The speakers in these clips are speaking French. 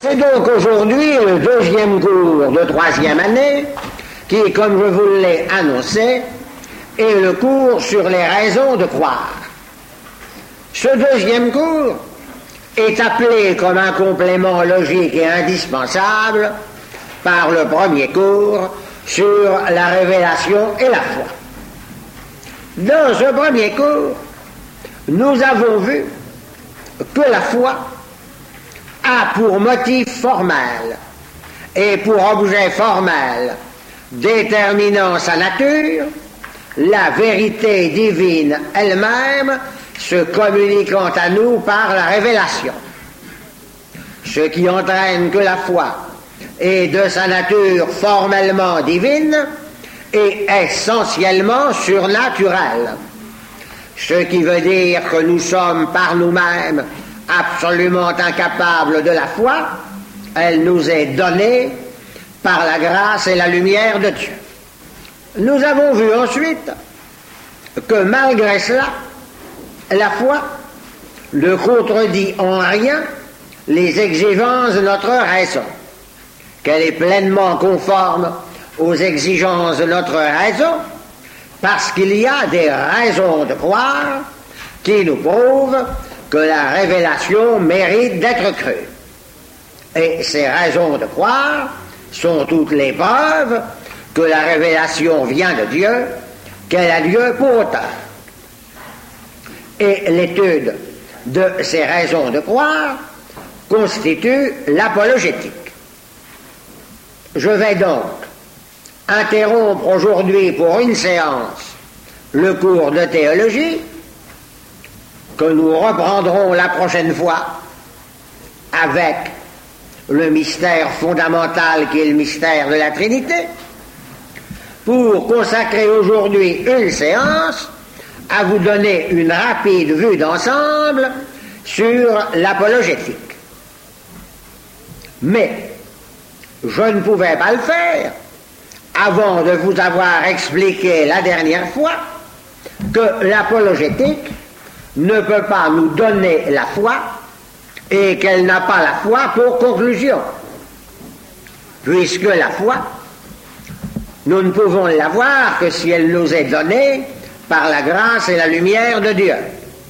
C'est donc aujourd'hui le deuxième cours de troisième année qui, comme je vous l'ai annoncé, est le cours sur les raisons de croire. Ce deuxième cours est appelé comme un complément logique et indispensable par le premier cours sur la révélation et la foi. Dans ce premier cours, nous avons vu que la foi a pour motif formel et pour objet formel déterminant sa nature la vérité divine elle-même se communiquant à nous par la révélation. Ce qui entraîne que la foi est de sa nature formellement divine et essentiellement surnaturelle. Ce qui veut dire que nous sommes par nous-mêmes absolument incapables de la foi. Elle nous est donnée par la grâce et la lumière de Dieu. Nous avons vu ensuite que malgré cela, la foi ne contredit en rien les exigences de notre raison, qu'elle est pleinement conforme aux exigences de notre raison, parce qu'il y a des raisons de croire qui nous prouvent que la révélation mérite d'être crue. Et ces raisons de croire sont toutes les preuves que la révélation vient de Dieu, qu'elle a lieu pour auteur. Et l'étude de ces raisons de croire constitue l'apologétique. Je vais donc interrompre aujourd'hui pour une séance le cours de théologie que nous reprendrons la prochaine fois avec le mystère fondamental qui est le mystère de la Trinité, pour consacrer aujourd'hui une séance à vous donner une rapide vue d'ensemble sur l'apologétique. Mais je ne pouvais pas le faire avant de vous avoir expliqué la dernière fois que l'apologétique ne peut pas nous donner la foi et qu'elle n'a pas la foi pour conclusion, puisque la foi, nous ne pouvons l'avoir que si elle nous est donnée par la grâce et la lumière de Dieu.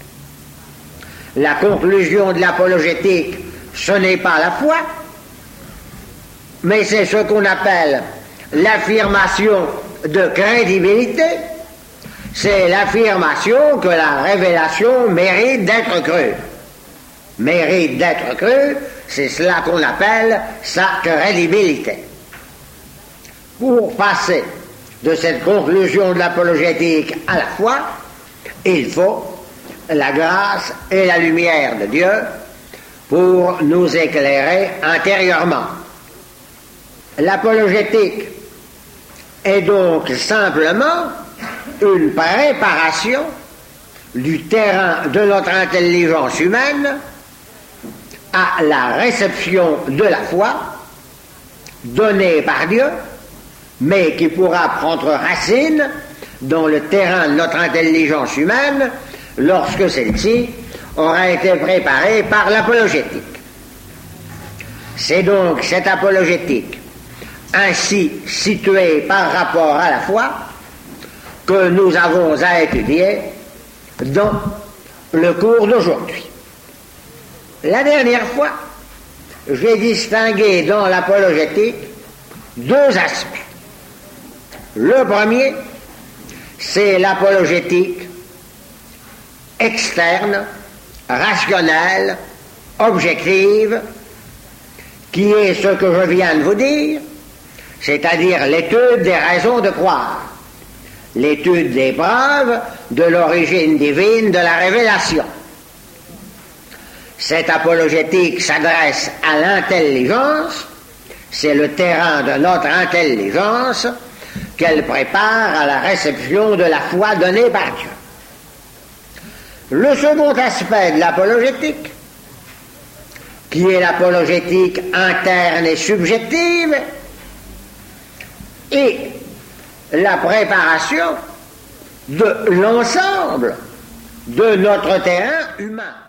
La conclusion de l'apologétique, ce n'est pas la foi, mais c'est ce qu'on appelle l'affirmation de crédibilité, c'est l'affirmation que la révélation mérite d'être crue. Mérite d'être crue, c'est cela qu'on appelle sa crédibilité. Pour passer de cette conclusion de l'apologétique à la foi, il faut la grâce et la lumière de Dieu pour nous éclairer intérieurement. L'apologétique est donc simplement une préparation du terrain de notre intelligence humaine à la réception de la foi donnée par Dieu, mais qui pourra prendre racine dans le terrain de notre intelligence humaine lorsque celle-ci aura été préparée par l'apologétique. C'est donc cette apologétique ainsi située par rapport à la foi que nous avons à étudier dans le cours d'aujourd'hui. La dernière fois, j'ai distingué dans l'apologétique deux aspects. Le premier, c'est l'apologétique externe, rationnelle, objective, qui est ce que je viens de vous dire, c'est-à-dire l'étude des raisons de croire, l'étude des preuves de l'origine divine de la révélation. Cette apologétique s'adresse à l'intelligence, c'est le terrain de notre intelligence qu'elle prépare à la réception de la foi donnée par Dieu. Le second aspect de l'apologétique, qui est l'apologétique interne et subjective, est la préparation de l'ensemble de notre terrain humain.